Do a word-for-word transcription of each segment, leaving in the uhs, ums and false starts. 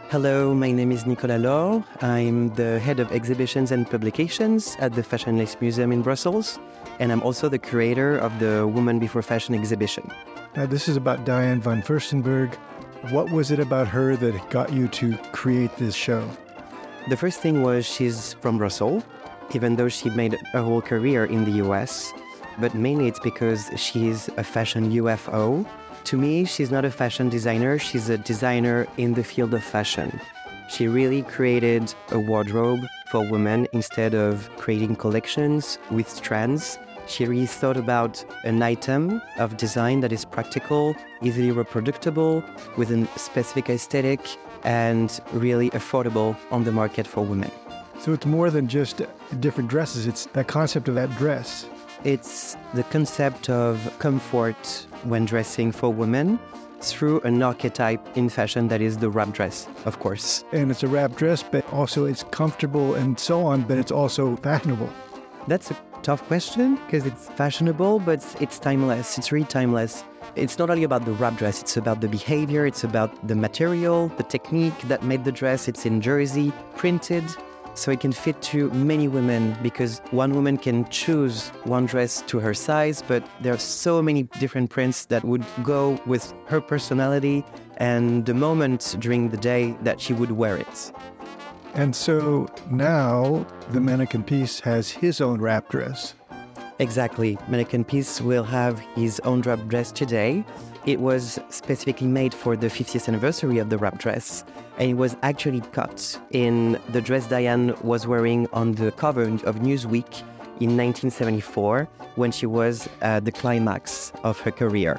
Hello, my name is Nicolas Laure. I'm the head of exhibitions and publications at the Fashion Lace Museum in Brussels, and I'm also the curator of the Woman Before Fashion exhibition. Now, this is about Diane van Furstenberg. What was it about her that got you to create this show? The first thing was she's from Brussels, even though she made a whole career in the U S, but mainly it's because she's a fashion U F O. To me, she's not a fashion designer, she's a designer in the field of fashion. She really created a wardrobe for women instead of creating collections with strands. She really thought about an item of design that is practical, easily reproducible, with a specific aesthetic, and really affordable on the market for women. So it's more than just different dresses, it's that concept of that dress. It's the concept of comfort when dressing for women through an archetype in fashion that is the wrap dress, of course. And it's a wrap dress, but also it's comfortable and so on, but it's also fashionable. That's a tough question because it's fashionable, but it's timeless. It's really timeless. It's not only about the wrap dress, it's about the behavior, it's about the material, the technique that made the dress. It's in jersey, printed, so it can fit to many women because one woman can choose one dress to her size, but there are so many different prints that would go with her personality and the moment during the day that she would wear it. And so now the mannequin piece has his own wrap dress. Exactly. Mannequin piece will have his own wrap dress today. It was specifically made for the fiftieth anniversary of the wrap dress, and it was actually cut in the dress Diane was wearing on the cover of Newsweek in nineteen seventy-four, when she was at the climax of her career.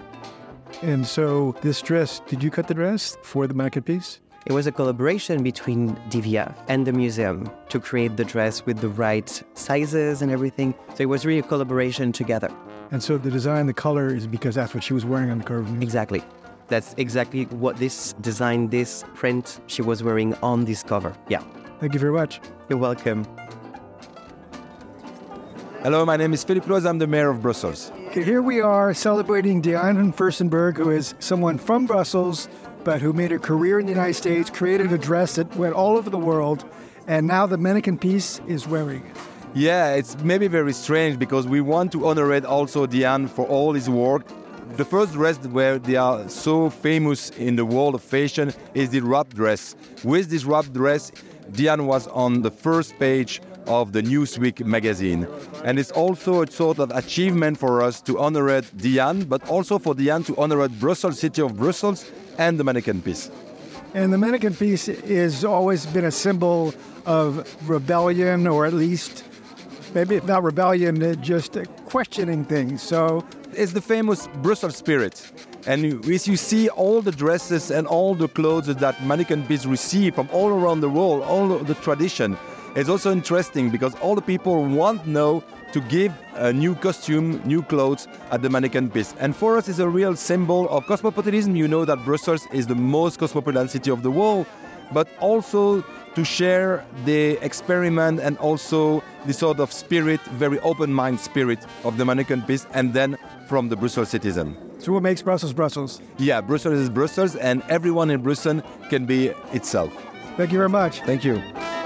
And so this dress, did you cut the dress for the mannequin piece? It was a collaboration between D V F and the museum to create the dress with the right sizes and everything. So it was really a collaboration together. And so the design, the color is because that's what she was wearing on the cover. Exactly. That's exactly what this design, this print she was wearing on this cover. Yeah. Thank you very much. You're welcome. Hello, my name is Philippe Loise. I'm the mayor of Brussels. Okay, here we are celebrating Diane van Furstenberg, who is someone from Brussels, but who made a career in the United States, created a dress that went all over the world, and now the mannequin piece is wearing it. Yeah, it's maybe very strange because we want to honor it also Diane for all his work. The first dress where they are so famous in the world of fashion is the wrap dress. With this wrap dress, Diane was on the first page of the Newsweek magazine. And it's also a sort of achievement for us to honor it Diane, but also for Diane to honor it Brussels, city of Brussels, and the mannequin piece. And the mannequin piece has always been a symbol of rebellion, or at least, maybe not rebellion, just questioning things. So it's the famous Brussels spirit. And as you see all the dresses and all the clothes that mannequin piece receive from all around the world, all the tradition, it's also interesting because all the people want now to give a new costume, new clothes at the mannequin piece. And for us, it's a real symbol of cosmopolitanism. You know that Brussels is the most cosmopolitan city of the world, but also to share the experiment and also the sort of spirit, very open-minded spirit of the mannequin piece, and then from the Brussels citizen. So what makes Brussels Brussels? Yeah, Brussels is Brussels, and everyone in Brussels can be itself. Thank you very much. Thank you.